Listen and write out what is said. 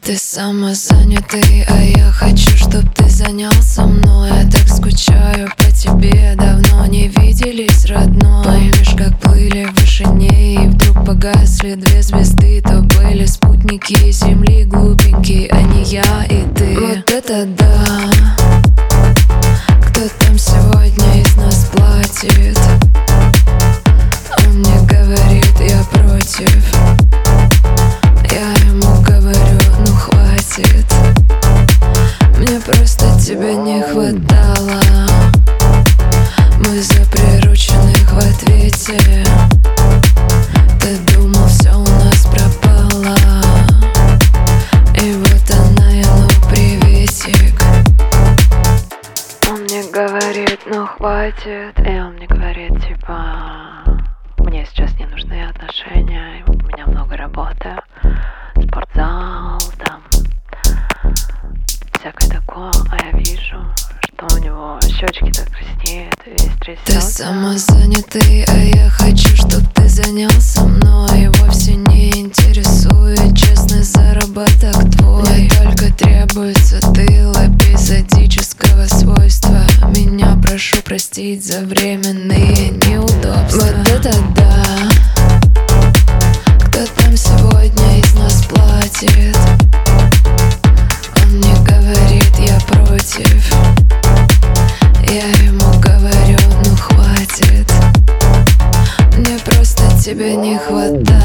Ты самозанятый, а я хочу, чтоб ты занялся мной. Я так скучаю по тебе, давно не виделись, родной. Помнишь, как плыли в вышине и вдруг погасли две звезды? То были спутники Земли, глупенькие, а не я и ты. Вот это да! Кто там сегодня из нас платит? Он мне говорит, я против. Я ему говорю, ну хватит. Мне просто тебя не хватало. Мы за прирученных в ответе. Ты думал, все у нас пропало. И вот она, я, ну приветик. Он мне говорит, ну хватит. И он мне говорит, типа, мне сейчас не нужны отношения, у меня много работы, спортзал, там всякое такое. А я вижу, что у него щечки так краснеют, весь трясется. Ты самозанятый, а я хочу, чтоб ты занялся мной. И вовсе не интересует честный заработок твой. Мне только требуется тыл эпизодического свойства. Меня прошу простить за временные неудобства. Вот это да! Кто там сегодня из нас платит? Он мне говорит, я против. Я ему говорю, ну хватит. Мне просто тебя не хватает.